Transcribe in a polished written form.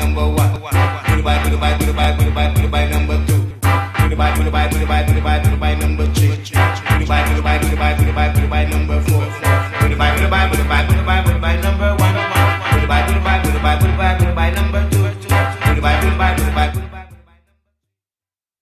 number one. Booty bite, booty bite, booty bite, booty bite, booty bite number two. Booty bite, booty bite, booty bite,